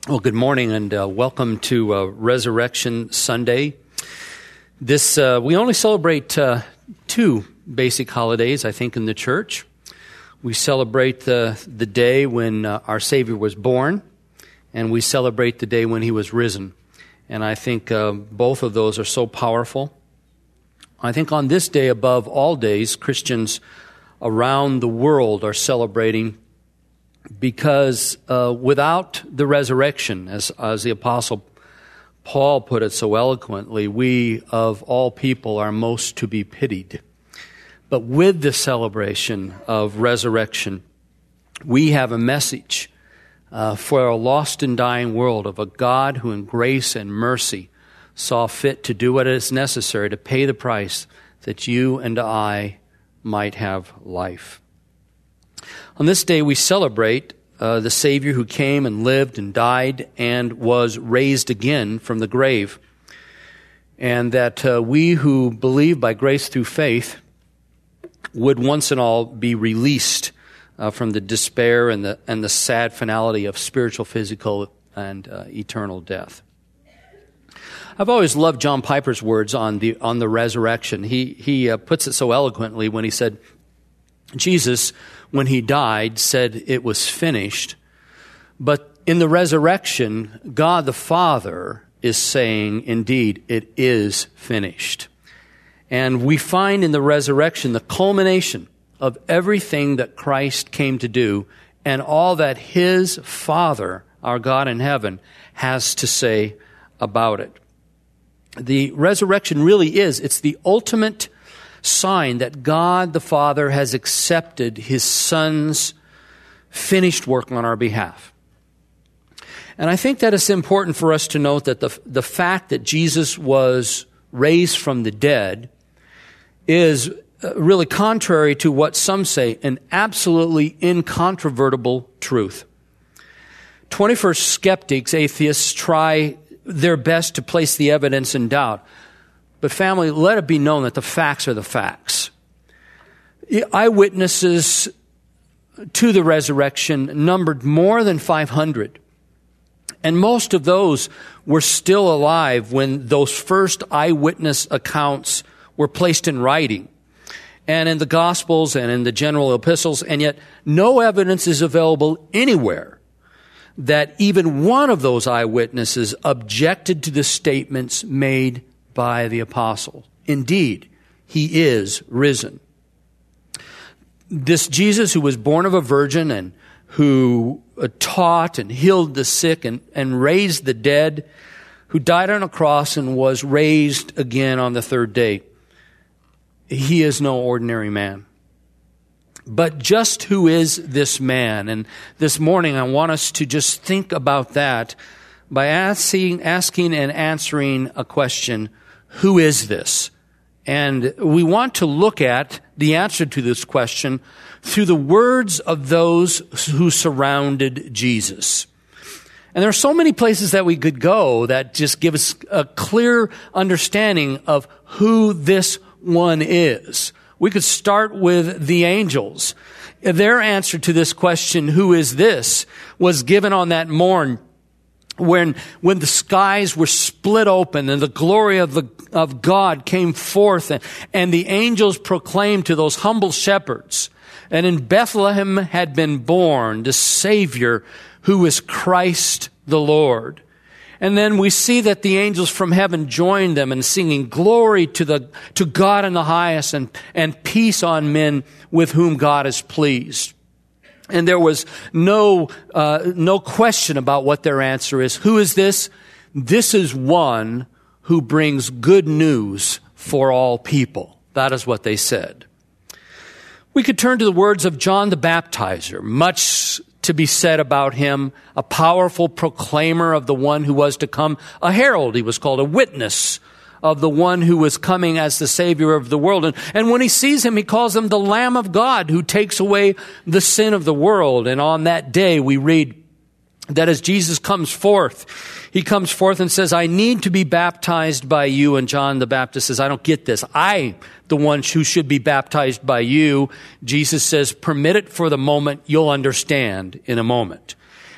Well, good morning and welcome to Resurrection Sunday. We only celebrate two basic holidays, I think, in the church. We celebrate the day when our Savior was born, and we celebrate the day when He was risen. And I think both of those are so powerful. I think on this day, above all days, Christians around the world are celebrating because without the resurrection, as the Apostle Paul put it so eloquently, we of all people are most to be pitied. But with the celebration of resurrection, we have a message for a lost and dying world of a God who in grace and mercy saw fit to do what is necessary to pay the price that you and I might have life. On this day, we celebrate the Savior who came and lived and died and was raised again from the grave. And that we who believe by grace through faith would once and all be released from the despair and the sad finality of spiritual, physical, and eternal death. I've always loved John Piper's words on the resurrection. He puts it so eloquently when he said, Jesus, when He died, said it was finished. But in the resurrection, God the Father is saying, indeed, it is finished. And we find in the resurrection the culmination of everything that Christ came to do and all that His Father, our God in heaven, has to say about it. The resurrection really it's the ultimate sign that God the Father has accepted His Son's finished work on our behalf. And I think that it's important for us to note that the fact that Jesus was raised from the dead is really contrary to what some say, an absolutely incontrovertible truth. 21st skeptics, atheists, try their best to place the evidence in doubt. But family, let it be known that the facts are the facts. Eyewitnesses to the resurrection numbered more than 500. And most of those were still alive when those first eyewitness accounts were placed in writing and in the Gospels and in the general epistles. And yet no evidence is available anywhere that even one of those eyewitnesses objected to the statements made by the apostle. Indeed, He is risen. This Jesus who was born of a virgin and who taught and healed the sick and raised the dead, who died on a cross and was raised again on the third day, He is no ordinary man. But just who is this man? And this morning I want us to just think about that by asking and answering a question: who is this? And we want to look at the answer to this question through the words of those who surrounded Jesus. And there are so many places that we could go that just give us a clear understanding of who this one is. We could start with the angels. Their answer to this question, who is this, was given on that morn when the skies were split open and the glory of God came forth and the angels proclaimed to those humble shepherds, and in Bethlehem had been born the Savior who is Christ the Lord. And then we see that the angels from heaven joined them in singing glory to God in the highest and peace on men with whom God is pleased. And there was no question about what their answer is. Who is this? This is one who brings good news for all people. That is what they said. We could turn to the words of John the Baptizer. Much to be said about him, a powerful proclaimer of the one who was to come, a herald, he was called, a witness of the one who was coming as the Savior of the world. And when he sees him, he calls him the Lamb of God who takes away the sin of the world. And on that day, we read that as Jesus comes forth, he comes forth and says, I need to be baptized by you. And John the Baptist says, I don't get this. I, the one who should be baptized by you. Jesus says, permit it for the moment. You'll understand in a moment.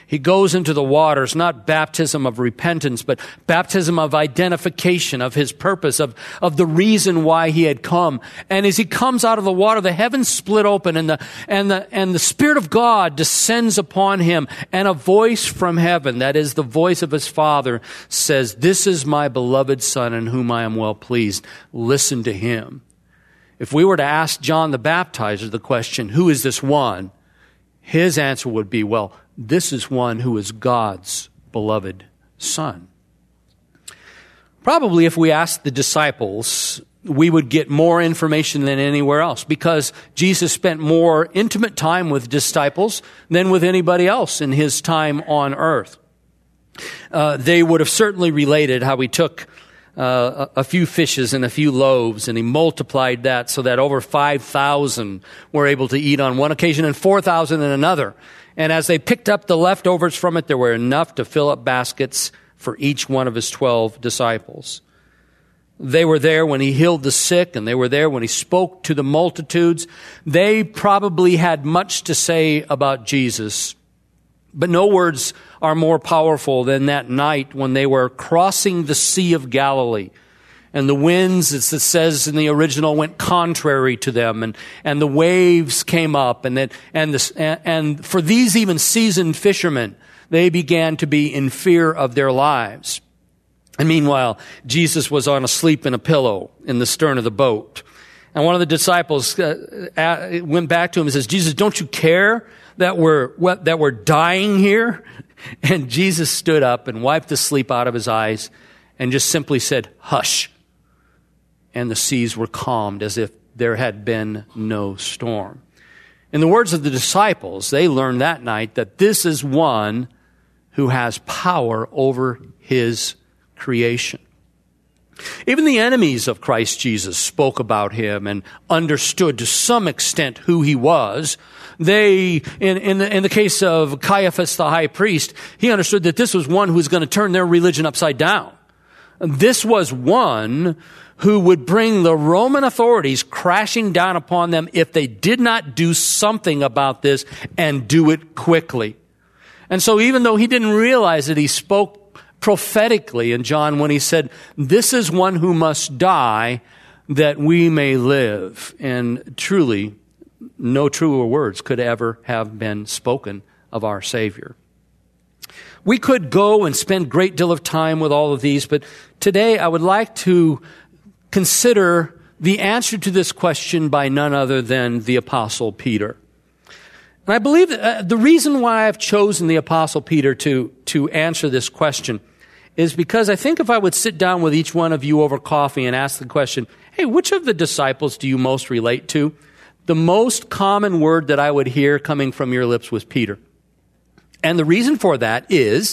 he goes into the waters, not baptism of repentance, but baptism of identification of his purpose, of the reason why he had come. And as he comes out of the water, the heavens split open and the Spirit of God descends upon him, and a voice from heaven, that is the voice of his Father, says, "This is my beloved Son in whom I am well pleased. Listen to him." If we were to ask John the Baptizer the question, who is this one? His answer would be, well, this is one who is God's beloved Son. Probably if we asked the disciples, we would get more information than anywhere else, because Jesus spent more intimate time with disciples than with anybody else in his time on earth. They would have certainly related how he took a few fishes and a few loaves, and he multiplied that so that over 5,000 were able to eat on one occasion and 4,000 in another. And as they picked up the leftovers from it, there were enough to fill up baskets for each one of his 12 disciples. They were there when he healed the sick, and they were there when he spoke to the multitudes. They probably had much to say about Jesus. But no words are more powerful than that night when they were crossing the Sea of Galilee. And the winds, as it says in the original, went contrary to them, and the waves came up, and for these even seasoned fishermen, they began to be in fear of their lives. And meanwhile, Jesus was asleep in a pillow in the stern of the boat. And one of the disciples went back to him and says, "Jesus, don't you care that we're dying here?" And Jesus stood up and wiped the sleep out of his eyes and just simply said, "Hush." And the seas were calmed as if there had been no storm. In the words of the disciples, they learned that night that this is one who has power over his creation. Even the enemies of Christ Jesus spoke about him and understood to some extent who he was. They, in the case of Caiaphas the high priest, he understood that this was one who was going to turn their religion upside down. This was one who would bring the Roman authorities crashing down upon them if they did not do something about this and do it quickly. And so even though he didn't realize it, he spoke prophetically in John when he said, "This is one who must die that we may live." And truly, no truer words could ever have been spoken of our Savior. We could go and spend a great deal of time with all of these, but today I would like to consider the answer to this question by none other than the Apostle Peter. And I believe that the reason why I've chosen the Apostle Peter to answer this question is because I think if I would sit down with each one of you over coffee and ask the question, hey, which of the disciples do you most relate to? The most common word that I would hear coming from your lips was Peter. And the reason for that is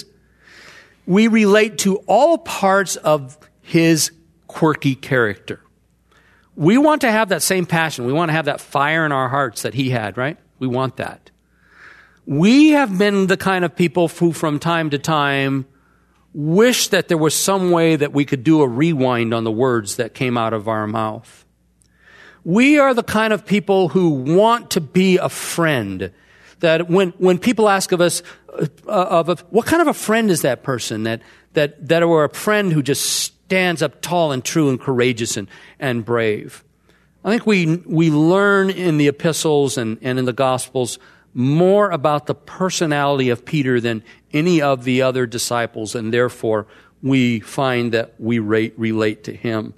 we relate to all parts of his quirky character. We want to have that same passion. We want to have that fire in our hearts that he had, right? We want that. We have been the kind of people who from time to time wish that there was some way that we could do a rewind on the words that came out of our mouth. We are the kind of people who want to be a friend. That when people ask of us, what kind of a friend is that person? That we're a friend who just stands up tall and true and courageous and brave. I think we learn in the epistles and in the Gospels more about the personality of Peter than any of the other disciples, and therefore we find that we relate to him.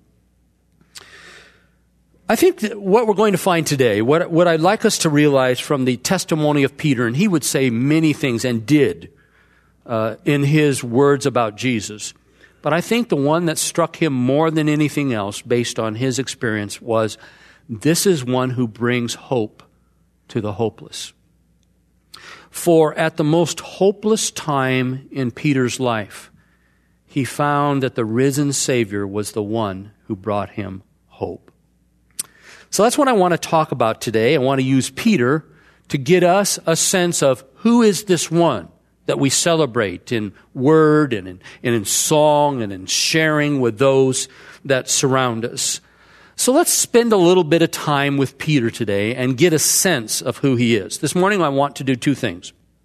I think that what we're going to find today, what I'd like us to realize from the testimony of Peter, and he would say many things and did in his words about Jesus, but I think the one that struck him more than anything else based on his experience was, this is one who brings hope to the hopeless. For at the most hopeless time in Peter's life, he found that the risen Savior was the one who brought him hope. So that's what I want to talk about today. I want to use Peter to get us a sense of who is this one that we celebrate in word and in song and in sharing with those that surround us. So let's spend a little bit of time with Peter today and get a sense of who he is. This morning I want to do two things.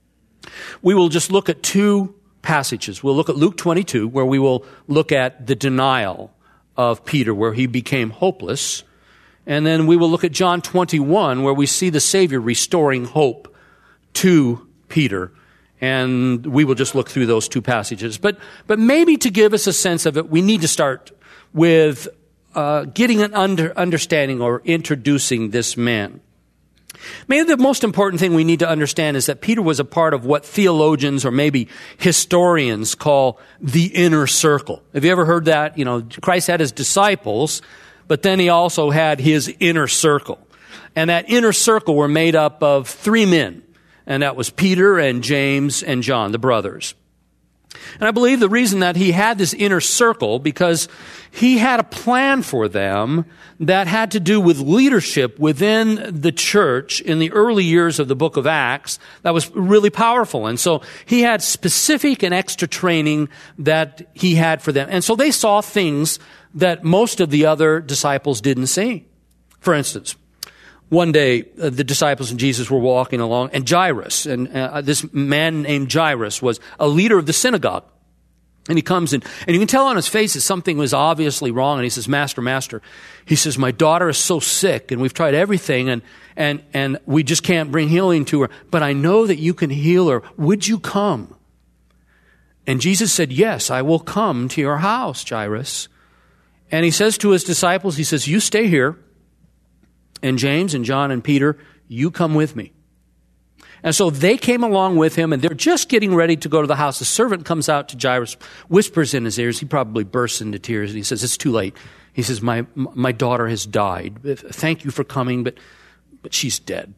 We will just look at two passages. We'll look at Luke 22, where we will look at the denial of Peter, where he became hopeless. And then we will look at John 21, where we see the Savior restoring hope to Peter. And we will just look through those two passages. But maybe to give us a sense of it, we need to start with getting an understanding or introducing this man. Maybe the most important thing we need to understand is that Peter was a part of what theologians or maybe historians call the inner circle. Have you ever heard that? You know, Christ had his disciples, but then he also had his inner circle. And that inner circle were made up of three men. And that was Peter and James and John, the brothers. And I believe the reason that he had this inner circle, because he had a plan for them that had to do with leadership within the church in the early years of the book of Acts that was really powerful. And so he had specific and extra training that he had for them. And so they saw things that most of the other disciples didn't see. For instance, one day, the disciples and Jesus were walking along, and Jairus, and this man named Jairus was a leader of the synagogue. And he comes in, and you can tell on his face that something was obviously wrong. And he says, Master, he says, my daughter is so sick, and we've tried everything, and we just can't bring healing to her. But I know that you can heal her. Would you come? And Jesus said, yes, I will come to your house, Jairus. And he says to his disciples, he says, you stay here. And James and John and Peter, you come with me. And so they came along with him, and they're just getting ready to go to the house. The servant comes out to Jairus, whispers in his ears. He probably bursts into tears, and he says, it's too late. He says, my daughter has died. Thank you for coming, but she's dead.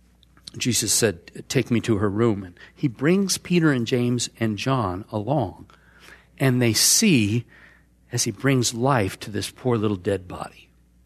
Jesus said, take me to her room. And he brings Peter and James and John along, and they see as he brings life to this poor little dead body.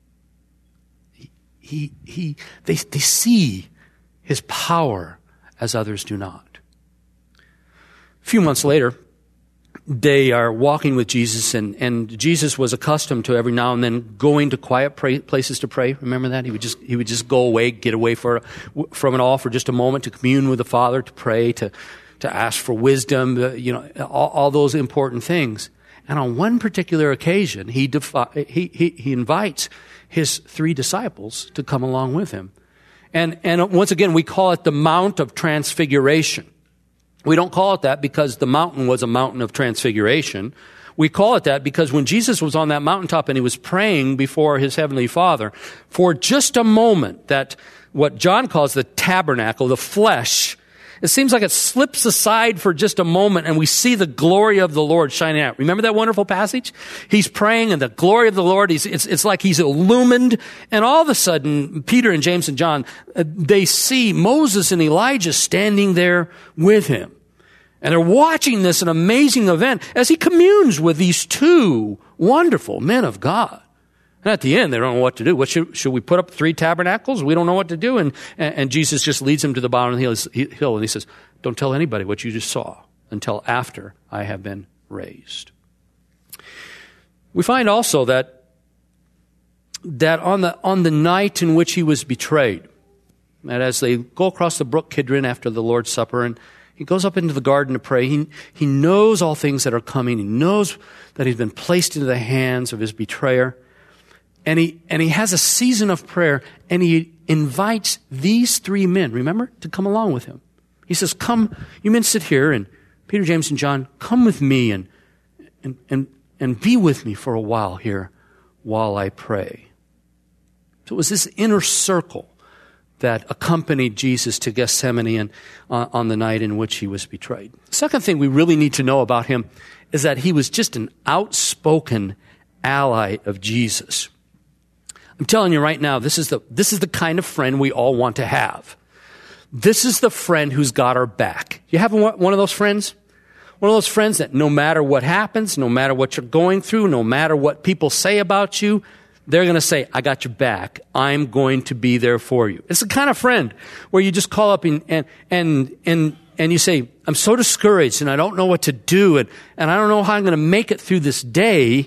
They see his power as others do not. A few months later, they are walking with Jesus, and Jesus was accustomed to every now and then going to quiet places to pray. Remember that? He would just go away, get away from it all for just a moment to commune with the Father, to pray, to ask for wisdom, all those important things. And on one particular occasion, he invites his three disciples to come along with him. And once again, we call it the Mount of Transfiguration. We don't call it that because the mountain was a mountain of transfiguration. We call it that because when Jesus was on that mountaintop and he was praying before his heavenly Father, for just a moment, that what John calls the tabernacle, the flesh, it seems like it slips aside for just a moment and we see the glory of the Lord shining out. Remember that wonderful passage? He's praying and the glory of the Lord, it's like he's illumined. And all of a sudden, Peter and James and John, they see Moses and Elijah standing there with him. And they're watching this, an amazing event, as he communes with these two wonderful men of God. And at the end, they don't know what to do. What should we put up 3 tabernacles? We don't know what to do. And Jesus just leads them to the bottom of the hill, and he says, don't tell anybody what you just saw until after I have been raised. We find also that on the night in which he was betrayed, that as they go across the brook Kidron after the Lord's Supper, and he goes up into the garden to pray, he knows all things that are coming. He knows that he's been placed into the hands of his betrayer. And he has a season of prayer, and he invites these 3 men, remember, to come along with him. He says, come, you men sit here, and Peter, James, and John, come with me and be with me for a while here while I pray. So it was this inner circle that accompanied Jesus to Gethsemane and on the night in which he was betrayed. The second thing we really need to know about him is that he was just an outspoken ally of Jesus. I'm telling you right now, this is the kind of friend we all want to have. This is the friend who's got our back. You have one of those friends? One of those friends that no matter what happens, no matter what you're going through, no matter what people say about you, they're going to say, I got your back. I'm going to be there for you. It's the kind of friend where you just call up and you say, I'm so discouraged and I don't know what to do and I don't know how I'm going to make it through this day.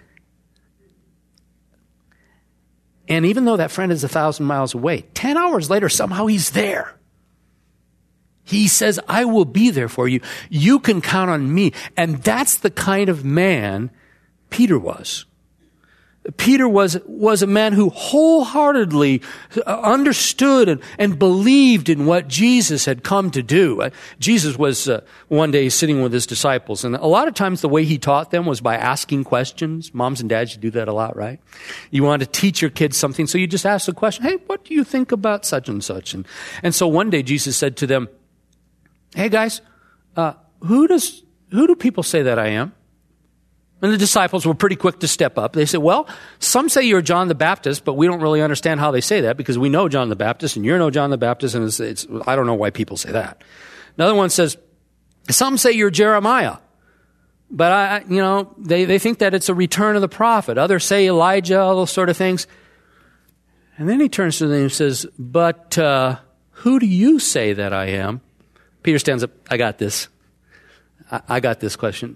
And even though that friend is 1,000 miles away, 10 hours later, somehow he's there. He says, I will be there for you. You can count on me. And that's the kind of man Peter was. Peter was a man who wholeheartedly understood and believed in what Jesus had come to do. Jesus was one day sitting with his disciples, and a lot of times the way he taught them was by asking questions. Moms and dads, you do that a lot, right? You want to teach your kids something, so you just ask the question, hey, what do you think about such and such? And so one day Jesus said to them, hey guys, who do people say that I am? And the disciples were pretty quick to step up. They said, well, some say you're John the Baptist, but we don't really understand how they say that because we know John the Baptist and you're no John the Baptist, and it's I don't know why people say that. Another one says, some say you're Jeremiah, but they think that it's a return of the prophet. Others say Elijah, all those sort of things. And then he turns to them and says, but who do you say that I am? Peter stands up. I got this. I got this question.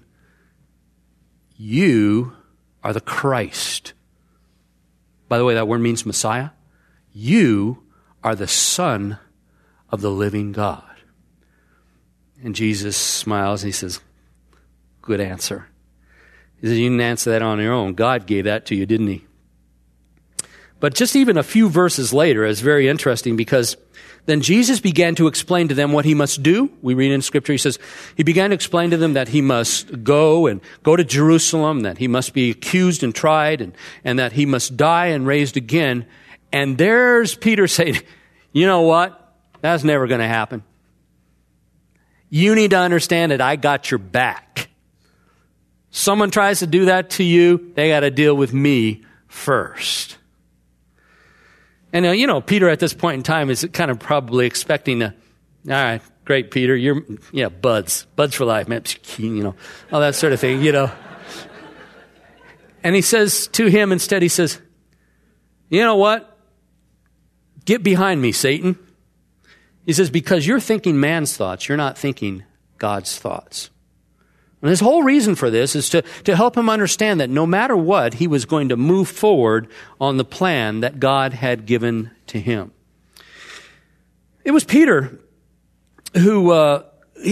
You are the Christ. By the way, that word means Messiah. You are the Son of the living God. And Jesus smiles and he says, good answer. He says, you didn't answer that on your own. God gave that to you, didn't he? But just even a few verses later is very interesting because then Jesus began to explain to them what he must do. We read in Scripture, he says, he began to explain to them that he must go to Jerusalem, that he must be accused and tried, and that he must die and raised again. And there's Peter saying, you know what? That's never going to happen. You need to understand that I got your back. Someone tries to do that to you, they got to deal with me first. And, Peter at this point in time is kind of probably expecting all right, great, Peter, buds for life, man, all that sort of thing, And he says to him instead, he says, you know what? Get behind me, Satan. He says, because you're thinking man's thoughts, you're not thinking God's thoughts. And his whole reason for this is to help him understand that no matter what, he was going to move forward on the plan that God had given to him. It was Peter who was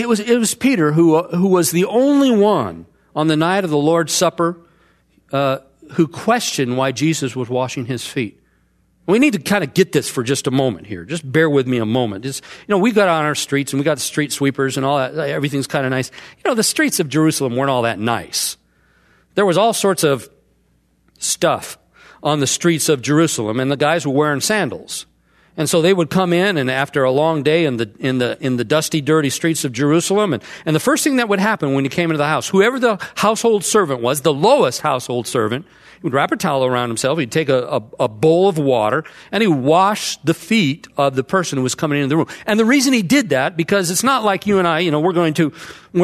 the only one on the night of the Lord's Supper who questioned why Jesus was washing his feet. We need to kind of get this for just a moment here. Just bear with me a moment. We got on our streets and we got the street sweepers and all that. Everything's kind of nice. The streets of Jerusalem weren't all that nice. There was all sorts of stuff on the streets of Jerusalem, and the guys were wearing sandals. And so they would come in, and after a long day in the dusty, dirty streets of Jerusalem, and the first thing that would happen when you came into the house, whoever the household servant was, the lowest household servant, he would wrap a towel around himself, he'd take a bowl of water, and he would wash the feet of the person who was coming into the room. And the reason he did that, because it's not like you and I, we're going to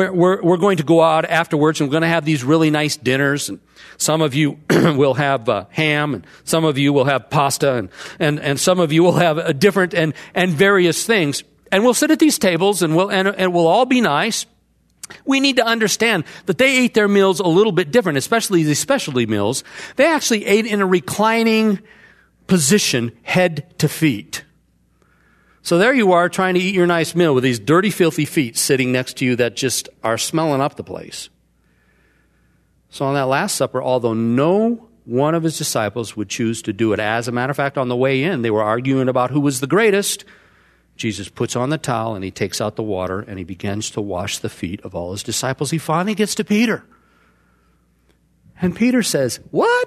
go out afterwards and we're going to have these really nice dinners, and some of you will have ham, and some of you will have pasta, and some of you will have different and various things. And we'll sit at these tables and we'll all be nice. We need to understand that they ate their meals a little bit different, especially the specialty meals. They actually ate in a reclining position, head to feet. So there you are trying to eat your nice meal with these dirty, filthy feet sitting next to you that just are smelling up the place. So on that Last Supper, although no one of his disciples would choose to do it, as a matter of fact, on the way in, they were arguing about who was the greatest. Jesus puts on the towel and he takes out the water and he begins to wash the feet of all his disciples. He finally gets to Peter. And Peter says, what?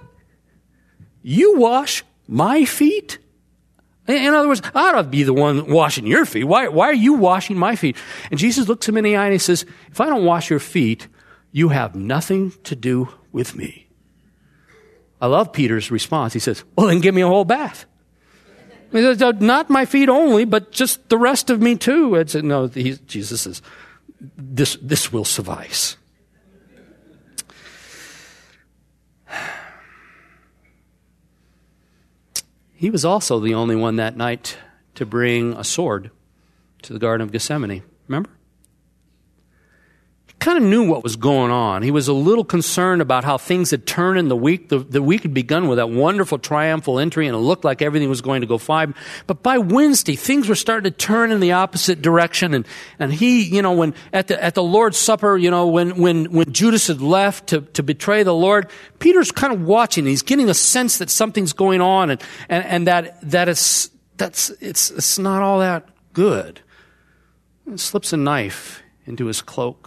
You wash my feet? In other words, I ought to be the one washing your feet. Why are you washing my feet? And Jesus looks him in the eye and he says, if I don't wash your feet, you have nothing to do with me. I love Peter's response. He says, well, then give me a whole bath. He says, not my feet only, but just the rest of me too. Jesus says, this will suffice. He was also the only one that night to bring a sword to the Garden of Gethsemane. Remember? kind of knew what was going on. He was a little concerned about how things had turned in the week. The week had begun with that wonderful triumphal entry, and it looked like everything was going to go fine. But by Wednesday, things were starting to turn in the opposite direction. And he, when at the Lord's Supper, when Judas had left to betray the Lord, Peter's kind of watching. He's getting a sense that something's going on, and that it's not all that good. He slips a knife into his cloak.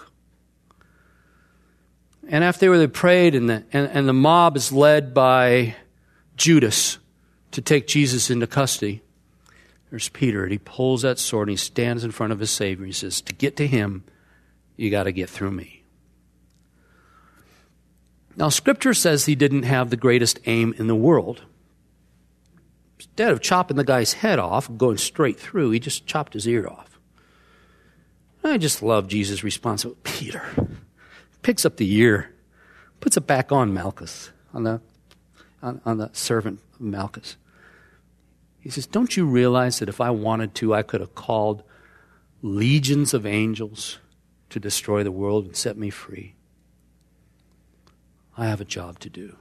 And after they prayed, and the mob is led by Judas to take Jesus into custody, there's Peter, and he pulls that sword, and he stands in front of his Savior. He says, to get to him, you got to get through me. Now, Scripture says he didn't have the greatest aim in the world. Instead of chopping the guy's head off and going straight through, he just chopped his ear off. I just love Jesus' response. Peter picks up the ear, puts it back on Malchus, on the servant of Malchus. He says, don't you realize that if I wanted to, I could have called legions of angels to destroy the world and set me free? I have a job to do.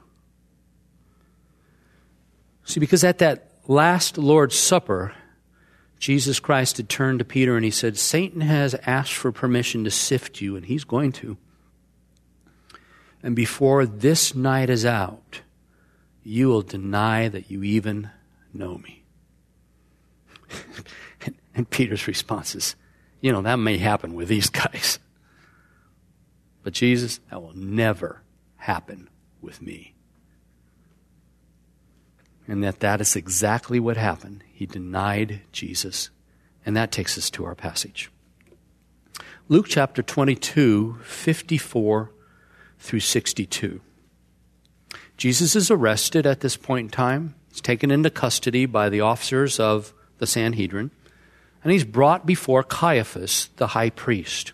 See, because at that last Lord's Supper, Jesus Christ had turned to Peter and he said, Satan has asked for permission to sift you, and he's going to. And before this night is out, you will deny that you even know me. And Peter's response is, that may happen with these guys. But Jesus, that will never happen with me. And that is exactly what happened. He denied Jesus. And that takes us to our passage. Luke chapter 22, 54 through 62. Jesus is arrested at this point in time. He's taken into custody by the officers of the Sanhedrin, and he's brought before Caiaphas, the high priest.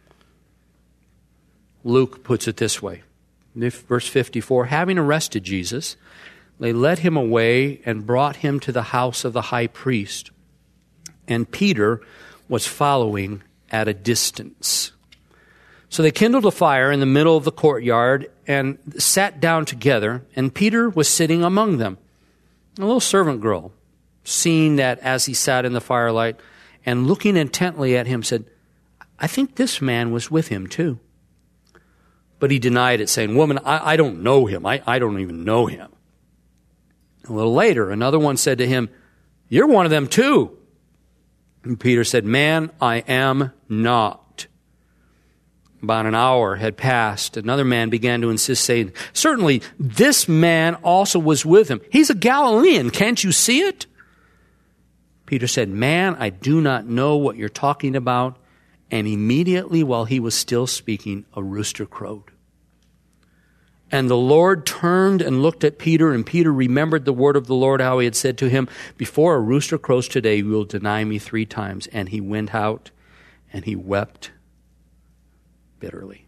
Luke puts it this way, verse 54, having arrested Jesus, they led him away and brought him to the house of the high priest, and Peter was following at a distance. So they kindled a fire in the middle of the courtyard and sat down together, and Peter was sitting among them. A little servant girl, seeing that as he sat in the firelight and looking intently at him, said, I think this man was with him too. But he denied it, saying, Woman, I don't know him. I don't even know him. A little later, another one said to him, You're one of them too. And Peter said, Man, I am not. About an hour had passed. Another man began to insist, saying, Certainly, this man also was with him. He's a Galilean. Can't you see it? Peter said, Man, I do not know what you're talking about. And immediately while he was still speaking, a rooster crowed. And the Lord turned and looked at Peter, and Peter remembered the word of the Lord, how he had said to him, Before a rooster crows today, you will deny me 3 times. And he went out and he wept bitterly.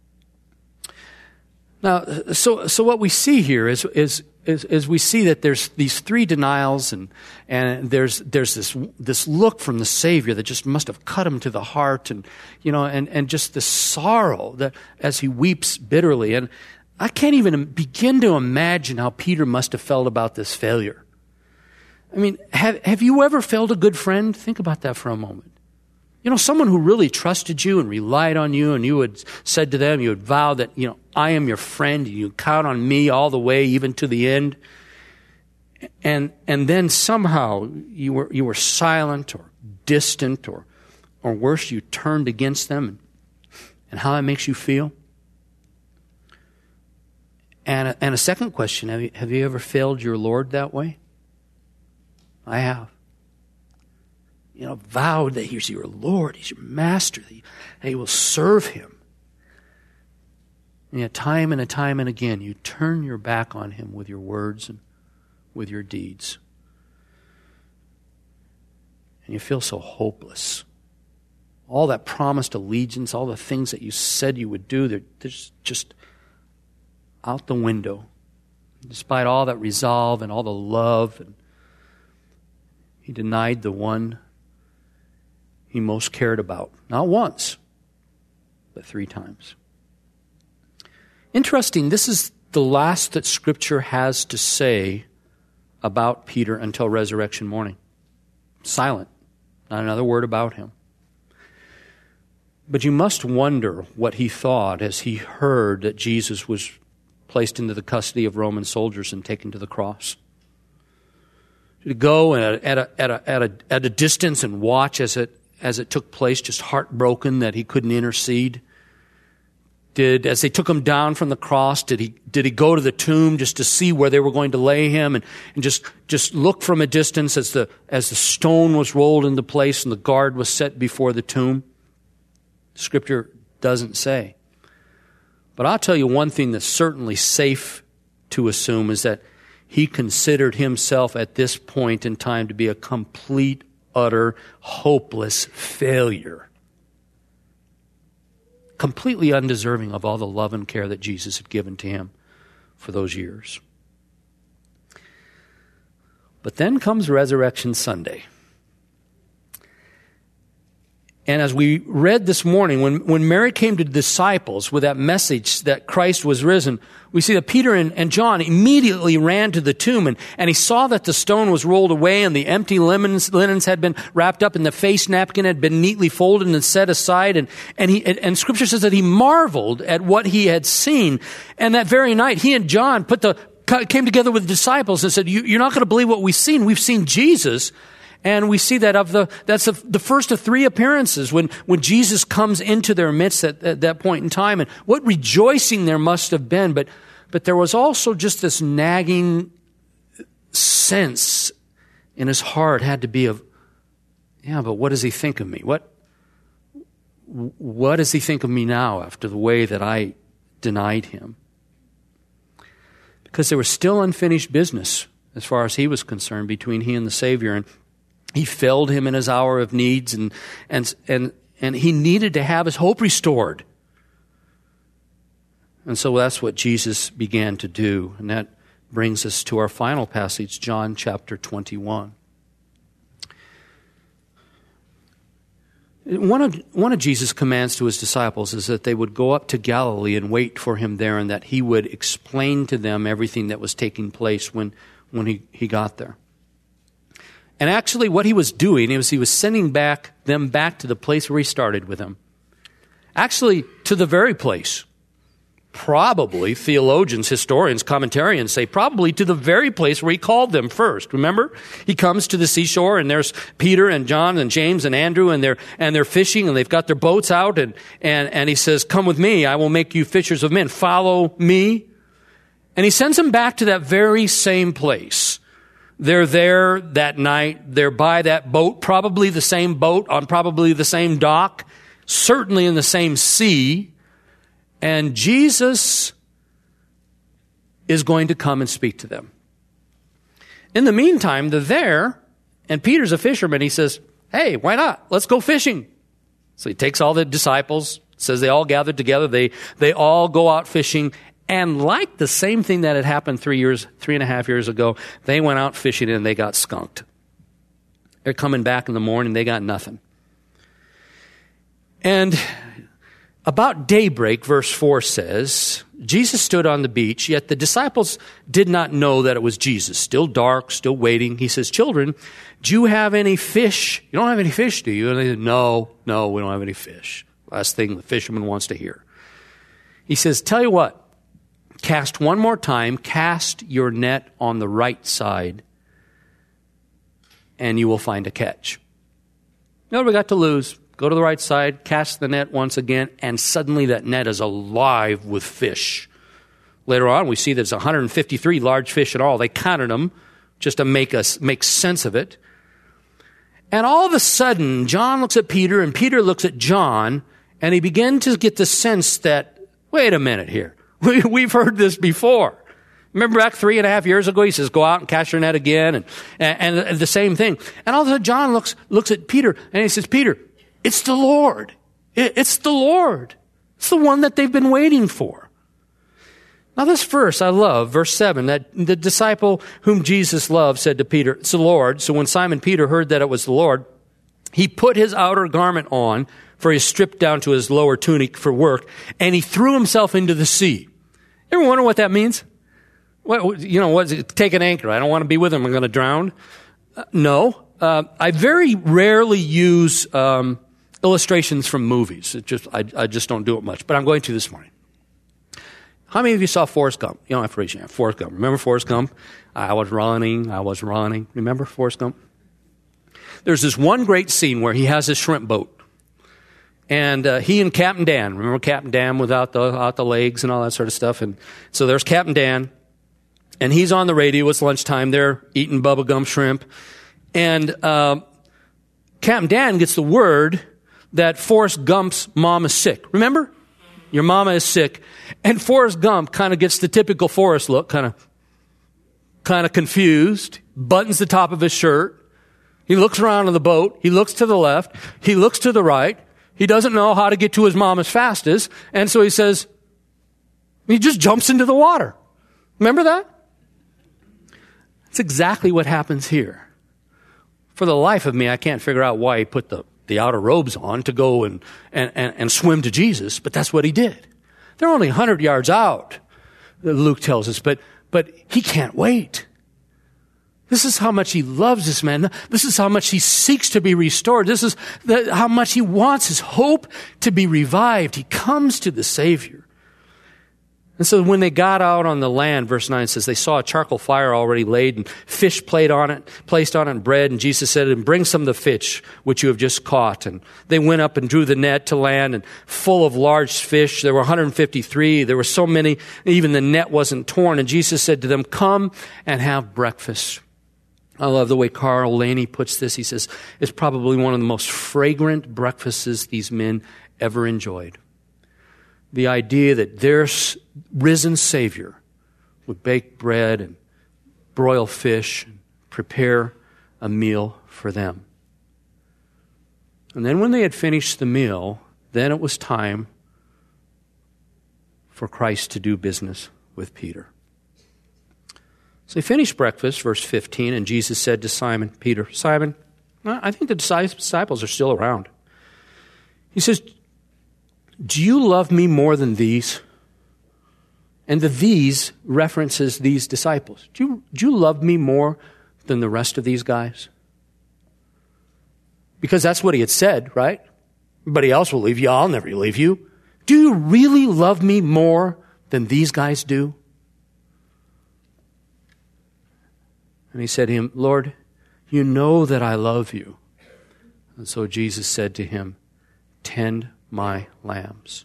Now, so what we see here is we see that there's these 3 denials, and there's this look from the Savior that just must have cut him to the heart, and just the sorrow that as he weeps bitterly. And I can't even begin to imagine how Peter must have felt about this failure. I mean, have you ever failed a good friend? Think about that for a moment. Someone who really trusted you and relied on you, and you had said to them, you had vowed that, I am your friend, and you count on me all the way, even to the end. And then somehow you were silent or distant, or worse, you turned against them, and how that makes you feel. And a second question, have you ever failed your Lord that way? I have. Vowed that he's your Lord, he's your master, that you will serve him. And yet time and again, you turn your back on him with your words and with your deeds. And you feel so hopeless. All that promised allegiance, all the things that you said you would do, they're just out the window. Despite all that resolve and all the love, and he denied the one he most cared about. Not once, but 3 times. Interesting, this is the last that Scripture has to say about Peter until resurrection morning. Silent. Not another word about him. But you must wonder what he thought as he heard that Jesus was placed into the custody of Roman soldiers and taken to the cross. Did he go at a distance and watch as it took place, just heartbroken that he couldn't intercede? As they took him down from the cross, did he go to the tomb just to see where they were going to lay him and just look from a distance as the stone was rolled into place and the guard was set before the tomb? Scripture doesn't say. But I'll tell you one thing that's certainly safe to assume is that he considered himself at this point in time to be a complete, utter, hopeless failure. Completely undeserving of all the love and care that Jesus had given to him for those years. But then comes Resurrection Sunday. And as we read this morning, when Mary came to the disciples with that message that Christ was risen, we see that Peter and John immediately ran to the tomb and he saw that the stone was rolled away and the empty linens had been wrapped up and the face napkin had been neatly folded and set aside. And Scripture says that he marveled at what he had seen. And that very night, he and John came together with the disciples and said, you're not going to believe what we've seen. We've seen Jesus. And we see that that's the first of 3 appearances when Jesus comes into their midst at that point in time. And what rejoicing there must have been. But there was also just this nagging sense in his heart had to be of, but what does he think of me? What does he think of me now after the way that I denied him? Because there was still unfinished business as far as he was concerned between he and the Savior. And he failed him in his hour of needs, and he needed to have his hope restored. And so that's what Jesus began to do. And that brings us to our final passage, John chapter 21. One of Jesus' commands to his disciples is that they would go up to Galilee and wait for him there, and that he would explain to them everything that was taking place when he got there. And actually what he was doing is he was sending them back to the place where he started with them. Actually, to the very place. Probably, theologians, historians, commentarians say probably to the very place where he called them first. Remember? He comes to the seashore and there's Peter and John and James and Andrew and they're fishing and they've got their boats out and he says, come with me, I will make you fishers of men. Follow me. And he sends them back to that very same place. They're there that night. They're by that boat, probably the same boat on probably the same dock, certainly in the same sea. And Jesus is going to come and speak to them. In the meantime, they're there, and Peter's a fisherman. He says, hey, why not? Let's go fishing. So he takes all the disciples, says they all gathered together. They all go out fishing. And like the same thing that had happened 3.5 years ago, they went out fishing and they got skunked. They're coming back in the morning, they got nothing. And about daybreak, verse 4 says, Jesus stood on the beach, yet the disciples did not know that it was Jesus. Still dark, still waiting. He says, children, do you have any fish? You don't have any fish, do you? And they said, no, we don't have any fish. Last thing the fisherman wants to hear. He says, tell you what. Cast one more time, cast your net on the right side, and you will find a catch. No, we got to lose. Go to the right side, cast the net once again, and suddenly that net is alive with fish. Later on, we see there's 153 large fish in all. They counted them just to make sense of it. And all of a sudden, John looks at Peter, and Peter looks at John, and he began to get the sense that, wait a minute here. We've heard this before. Remember back 3.5 years ago, he says, go out and cast your net again, and the same thing. And all of a sudden, John looks at Peter, and he says, Peter, it's the Lord. It's the Lord. It's the one that they've been waiting for. Now this verse I love, verse 7, that the disciple whom Jesus loved said to Peter, it's the Lord. So when Simon Peter heard that it was the Lord, he put his outer garment on, for he stripped down to his lower tunic for work, and he threw himself into the sea. You ever wonder what that means? What's it? Take an anchor. I don't want to be with him. I'm going to drown. No. I very rarely use illustrations from movies. I just don't do it much, but I'm going to this morning. How many of you saw Forrest Gump? You don't have to raise your hand. Forrest Gump. Remember Forrest Gump? I was running. Remember Forrest Gump? There's this one great scene where he has a shrimp boat. And he and Captain Dan, remember Captain Dan without the legs and all that sort of stuff? And so there's Captain Dan, and he's on the radio. It's lunchtime. They're eating bubblegum shrimp. And Captain Dan gets the word that Forrest Gump's mom is sick. Remember? Your mama is sick. And Forrest Gump kind of gets the typical Forrest look, kind of confused, buttons the top of his shirt. He looks around on the boat. He looks to the left. He looks to the right. He doesn't know how to get to his mom as fast as. And so he just jumps into the water. Remember that? That's exactly what happens here. For the life of me, I can't figure out why he put the outer robes on to go and swim to Jesus, but that's what he did. They're only 100 yards out, Luke tells us, but he can't wait. This is how much he loves this man. This is how much he seeks to be restored. This is how much he wants his hope to be revived. He comes to the Savior. And so when they got out on the land, verse 9 says, they saw a charcoal fire already laid and fish placed on it, and bread. And Jesus said, and bring some of the fish which you have just caught. And they went up and drew the net to land, and full of large fish. There were 153. There were so many, even the net wasn't torn. And Jesus said to them, come and have breakfast. I love the way Carl Laney puts this. He says, it's probably one of the most fragrant breakfasts these men ever enjoyed. The idea that their risen Savior would bake bread and broil fish and prepare a meal for them. And then when they had finished the meal, then it was time for Christ to do business with Peter. So they finished breakfast, verse 15, and Jesus said to Simon Peter, Simon, I think the disciples are still around. He says, do you love me more than these? And the these references these disciples. Do you love me more than the rest of these guys? Because that's what he had said, right? Everybody else will leave you. I'll never leave you. Do you really love me more than these guys do? And he said to him, Lord, you know that I love you. And so Jesus said to him, tend my lambs.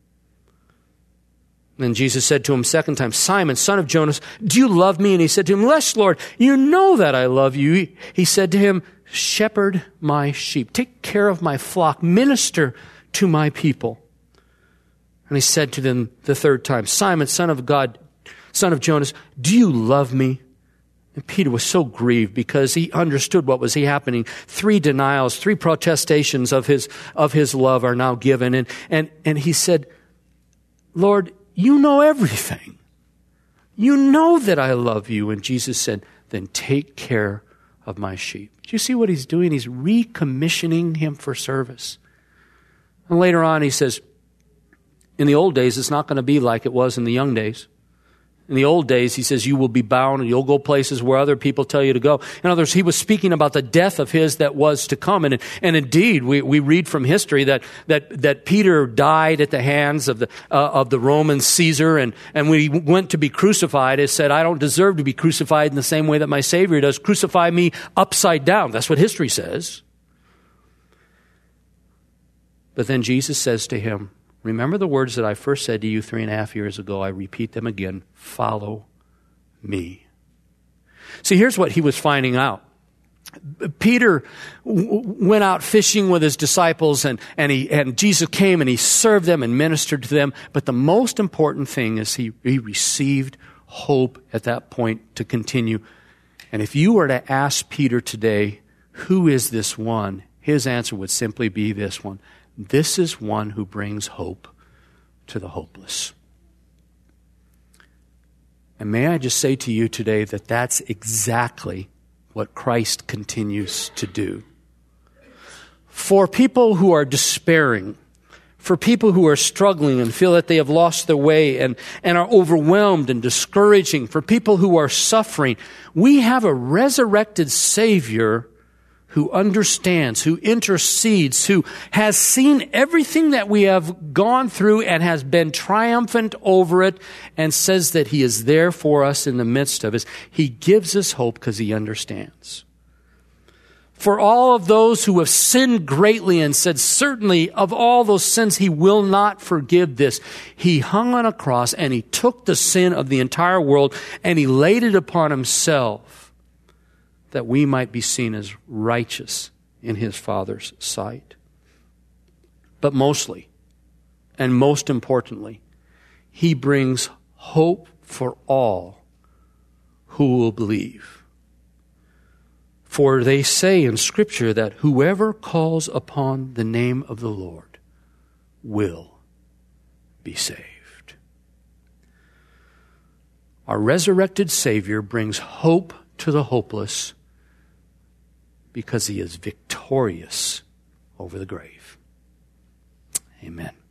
And then Jesus said to him second time, Simon, son of Jonas, do you love me? And he said to him, yes, Lord, you know that I love you. He said to him, shepherd my sheep. Take care of my flock. Minister to my people. And he said to them the third time, Simon, son of God, son of Jonas, do you love me? And Peter was so grieved because he understood what was happening. 3 denials, 3 protestations of his love are now given. And he said, Lord, you know everything. You know that I love you. And Jesus said, then take care of my sheep. Do you see what he's doing? He's recommissioning him for service. And later on he says, in the old days, it's not going to be like it was in the young days. In the old days, he says, you will be bound and you'll go places where other people tell you to go. In other words, he was speaking about the death of his that was to come. And indeed, we read from history that Peter died at the hands of the Roman Caesar. And when he went to be crucified, he said, I don't deserve to be crucified in the same way that my Savior does. Crucify me upside down. That's what history says. But then Jesus says to him, remember the words that I first said to you 3.5 years ago. I repeat them again. Follow me. See, here's what he was finding out. Peter went out fishing with his disciples, and Jesus came and he served them and ministered to them. But the most important thing is he received hope at that point to continue. And if you were to ask Peter today, who is this one? His answer would simply be this one. This is one who brings hope to the hopeless. And may I just say to you today that that's exactly what Christ continues to do. For people who are despairing, for people who are struggling and feel that they have lost their way and are overwhelmed and discouraging, for people who are suffering, we have a resurrected Savior who understands, who intercedes, who has seen everything that we have gone through and has been triumphant over it and says that He is there for us in the midst of us. He gives us hope because He understands. For all of those who have sinned greatly and said, certainly of all those sins He will not forgive this, He hung on a cross and He took the sin of the entire world and He laid it upon Himself, that we might be seen as righteous in His Father's sight. But mostly, and most importantly, He brings hope for all who will believe. For they say in Scripture that whoever calls upon the name of the Lord will be saved. Our resurrected Savior brings hope to the hopeless, because He is victorious over the grave. Amen.